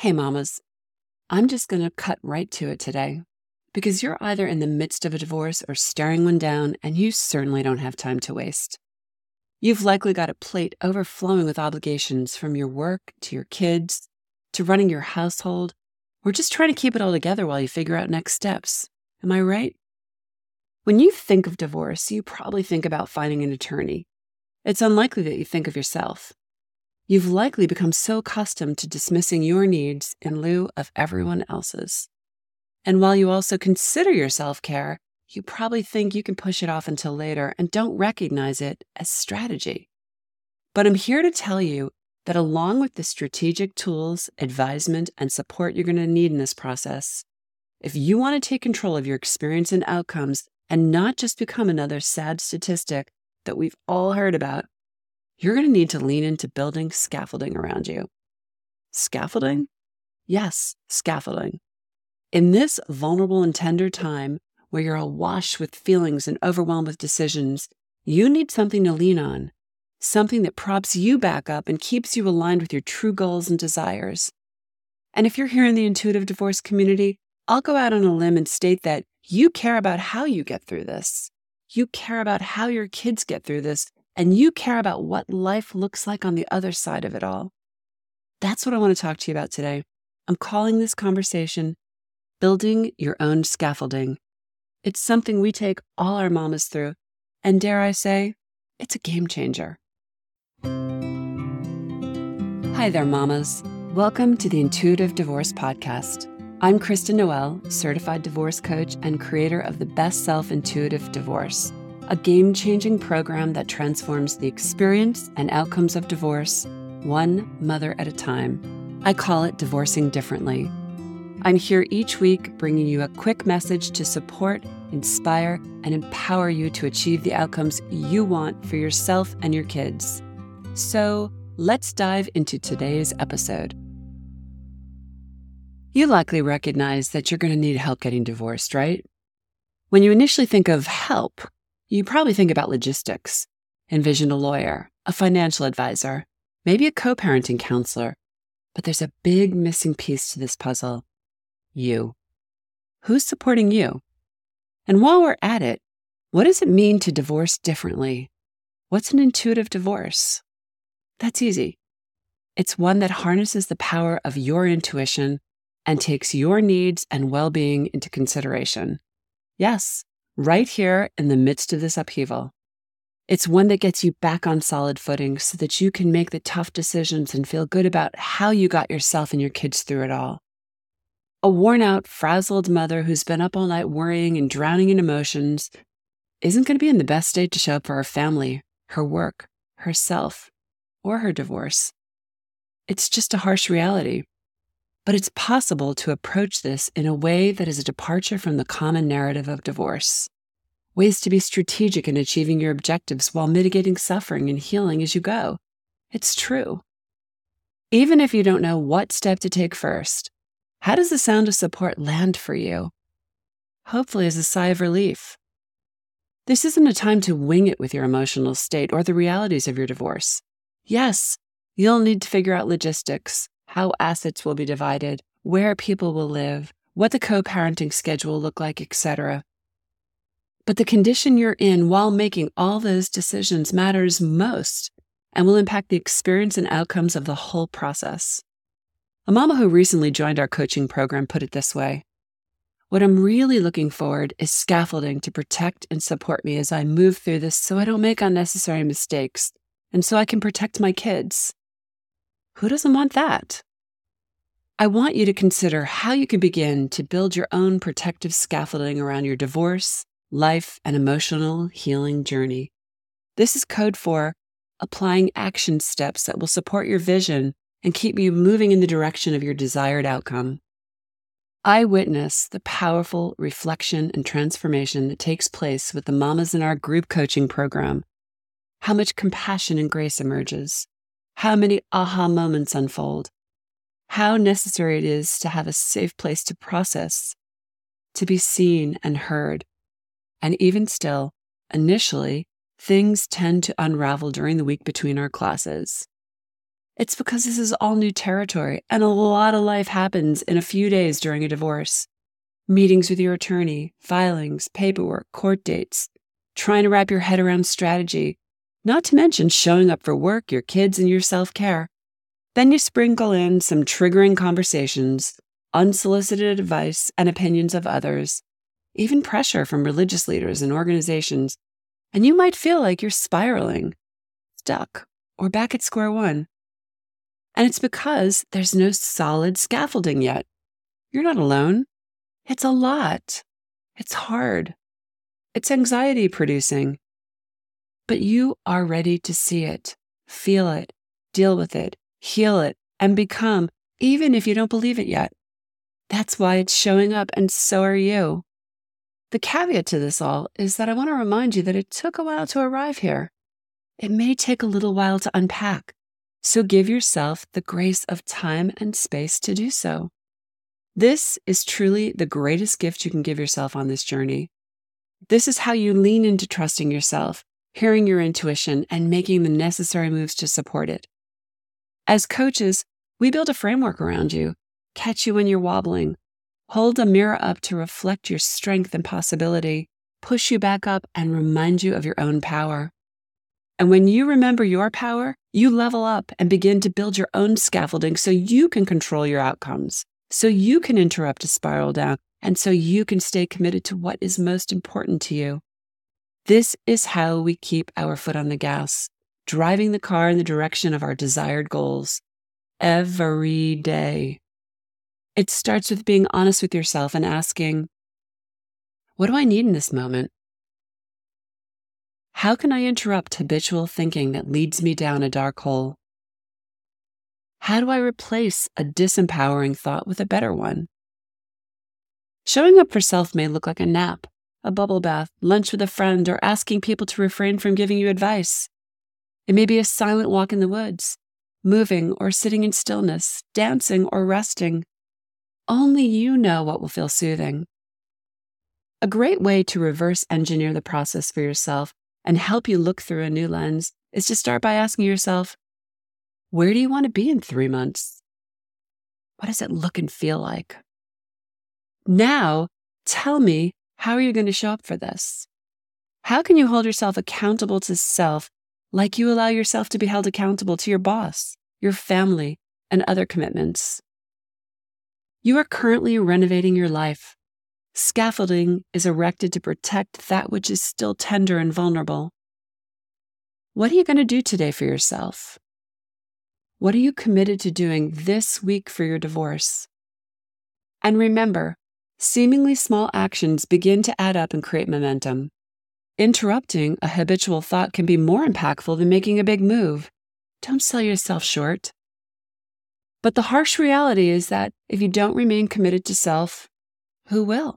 Hey, mamas, I'm just going to cut right to it today because you're either in the midst of a divorce or staring one down, and you certainly don't have time to waste. You've likely got a plate overflowing with obligations from your work to your kids to running your household, or just trying to keep it all together while you figure out next steps. Am I right? When you think of divorce, you probably think about finding an attorney. It's unlikely that you think of yourself. You've likely become so accustomed to dismissing your needs in lieu of everyone else's. And while you also consider your self-care, you probably think you can push it off until later and don't recognize it as strategy. But I'm here to tell you that along with the strategic tools, advisement, and support you're going to need in this process, if you want to take control of your experience and outcomes and not just become another sad statistic that we've all heard about, you're going to need to lean into building scaffolding around you. Scaffolding? Yes, scaffolding. In this vulnerable and tender time where you're awash with feelings and overwhelmed with decisions, you need something to lean on, something that props you back up and keeps you aligned with your true goals and desires. And if you're here in the intuitive divorce community, I'll go out on a limb and state that you care about how you get through this. You care about how your kids get through this, and you care about what life looks like on the other side of it all. That's what I want to talk to you about today. I'm calling this conversation Building Your Own Scaffolding. It's something we take all our mamas through, and dare I say, it's a game changer. Hi there, mamas. Welcome to the Intuitive Divorce Podcast. I'm Kristen Noel, certified divorce coach and creator of the Best Self Intuitive Divorce, a game-changing program that transforms the experience and outcomes of divorce, one mother at a time. I call it Divorcing Differently. I'm here each week bringing you a quick message to support, inspire, and empower you to achieve the outcomes you want for yourself and your kids. So let's dive into today's episode. You likely recognize that you're going to need help getting divorced, right? When you initially think of help, you probably think about logistics. Envision a lawyer, a financial advisor, maybe a co-parenting counselor. But there's a big missing piece to this puzzle. You. Who's supporting you? And while we're at it, what does it mean to divorce differently? What's an intuitive divorce? That's easy. It's one that harnesses the power of your intuition and takes your needs and well-being into consideration. Yes, right here in the midst of this upheaval. It's one that gets you back on solid footing so that you can make the tough decisions and feel good about how you got yourself and your kids through it all. A worn-out, frazzled mother who's been up all night worrying and drowning in emotions isn't going to be in the best state to show up for her family, her work, herself, or her divorce. It's just a harsh reality. But it's possible to approach this in a way that is a departure from the common narrative of divorce. Ways to be strategic in achieving your objectives while mitigating suffering and healing as you go. It's true. Even if you don't know what step to take first, how does the sound of support land for you? Hopefully as a sigh of relief. This isn't a time to wing it with your emotional state or the realities of your divorce. Yes, you'll need to figure out logistics, how assets will be divided, where people will live, what the co-parenting schedule will look like, etc. But the condition you're in while making all those decisions matters most and will impact the experience and outcomes of the whole process. A mama who recently joined our coaching program put it this way: what I'm really looking forward is scaffolding to protect and support me as I move through this so I don't make unnecessary mistakes and so I can protect my kids. Who doesn't want that? I want you to consider how you can begin to build your own protective scaffolding around your divorce, life, and emotional healing journey. This is code for applying action steps that will support your vision and keep you moving in the direction of your desired outcome. I witness the powerful reflection and transformation that takes place with the mamas in our group coaching program. How much compassion and grace emerges. How many aha moments unfold. How necessary it is to have a safe place to process, to be seen and heard. And even still, initially, things tend to unravel during the week between our classes. It's because this is all new territory, and a lot of life happens in a few days during a divorce. Meetings with your attorney, filings, paperwork, court dates, trying to wrap your head around strategy, not to mention showing up for work, your kids, and your self-care. Then you sprinkle in some triggering conversations, unsolicited advice and opinions of others, even pressure from religious leaders and organizations, and you might feel like you're spiraling, stuck, or back at square one. And it's because there's no solid scaffolding yet. You're not alone. It's a lot. It's hard. It's anxiety producing. But you are ready to see it, feel it, deal with it, heal it, and become, even if you don't believe it yet. That's why it's showing up, and so are you. The caveat to this all is that I want to remind you that it took a while to arrive here. It may take a little while to unpack, so give yourself the grace of time and space to do so. This is truly the greatest gift you can give yourself on this journey. This is how you lean into trusting yourself, hearing your intuition, and making the necessary moves to support it. As coaches, we build a framework around you, catch you when you're wobbling, hold a mirror up to reflect your strength and possibility, push you back up, and remind you of your own power. And when you remember your power, you level up and begin to build your own scaffolding so you can control your outcomes, so you can interrupt a spiral down, and so you can stay committed to what is most important to you. This is how we keep our foot on the gas, driving the car in the direction of our desired goals every day. It starts with being honest with yourself and asking, what do I need in this moment? How can I interrupt habitual thinking that leads me down a dark hole? How do I replace a disempowering thought with a better one? Showing up for self may look like a nap, a bubble bath, lunch with a friend, or asking people to refrain from giving you advice. It may be a silent walk in the woods, moving or sitting in stillness, dancing or resting. Only you know what will feel soothing. A great way to reverse engineer the process for yourself and help you look through a new lens is to start by asking yourself, where do you want to be in 3 months? What does it look and feel like? Now, tell me, how are you going to show up for this? How can you hold yourself accountable to self like you allow yourself to be held accountable to your boss, your family, and other commitments? You are currently renovating your life. Scaffolding is erected to protect that which is still tender and vulnerable. What are you going to do today for yourself? What are you committed to doing this week for your divorce? And remember, seemingly small actions begin to add up and create momentum. Interrupting a habitual thought can be more impactful than making a big move. Don't sell yourself short. But the harsh reality is that if you don't remain committed to self, who will?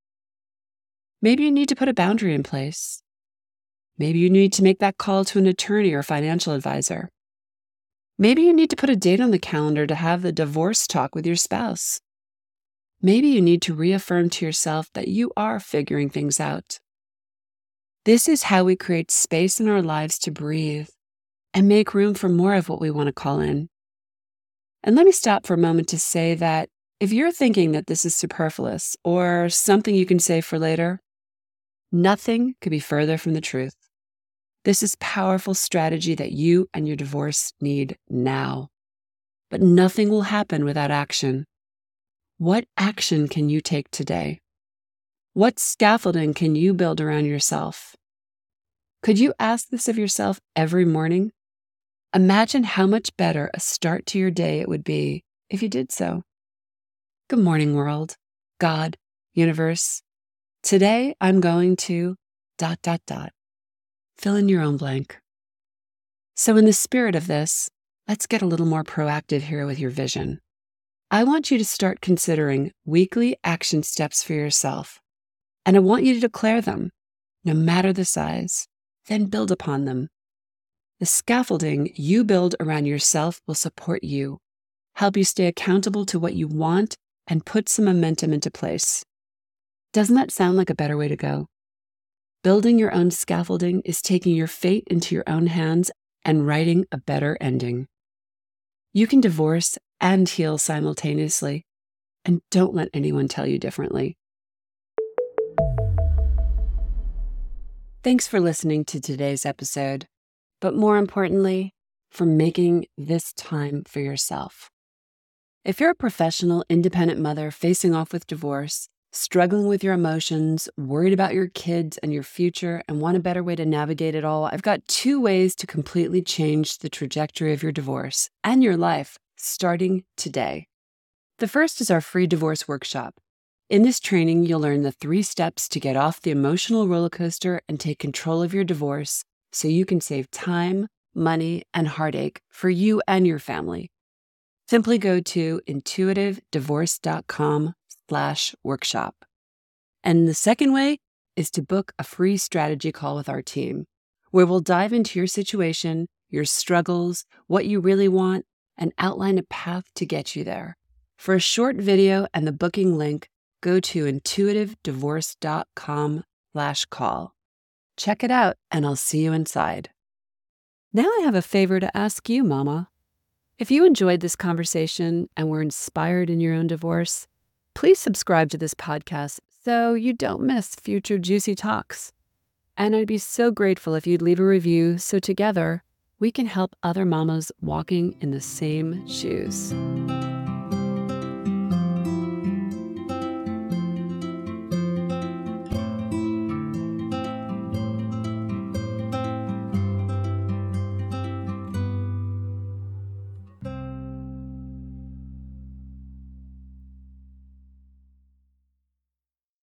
Maybe you need to put a boundary in place. Maybe you need to make that call to an attorney or financial advisor. Maybe you need to put a date on the calendar to have the divorce talk with your spouse. Maybe you need to reaffirm to yourself that you are figuring things out. This is how we create space in our lives to breathe and make room for more of what we want to call in. And let me stop for a moment to say that if you're thinking that this is superfluous or something you can save for later, nothing could be further from the truth. This is powerful strategy that you and your divorce need now. But nothing will happen without action. What action can you take today? What scaffolding can you build around yourself? Could you ask this of yourself every morning? Imagine how much better a start to your day it would be if you did so. Good morning, world, God, universe. Today I'm going to ... Fill in your own blank. So in the spirit of this, let's get a little more proactive here with your vision. I want you to start considering weekly action steps for yourself. And I want you to declare them, no matter the size, then build upon them. The scaffolding you build around yourself will support you, help you stay accountable to what you want, and put some momentum into place. Doesn't that sound like a better way to go? Building your own scaffolding is taking your fate into your own hands and writing a better ending. You can divorce and heal simultaneously, and don't let anyone tell you differently. Thanks for listening to today's episode, but more importantly, for making this time for yourself. If you're a professional, independent mother facing off with divorce, struggling with your emotions, worried about your kids and your future, and want a better way to navigate it all, I've got 2 ways to completely change the trajectory of your divorce and your life starting today. The first is our free divorce workshop. In this training, you'll learn the 3 steps to get off the emotional roller coaster and take control of your divorce so you can save time, money, and heartache for you and your family. Simply go to intuitivedivorce.com/workshop. And the second way is to book a free strategy call with our team, where we'll dive into your situation, your struggles, what you really want, and outline a path to get you there. For a short video and the booking link, go to intuitivedivorce.com/call. Check it out, and I'll see you inside. Now I have a favor to ask you, Mama. If you enjoyed this conversation and were inspired in your own divorce, please subscribe to this podcast so you don't miss future juicy talks. And I'd be so grateful if you'd leave a review so together we can help other mamas walking in the same shoes.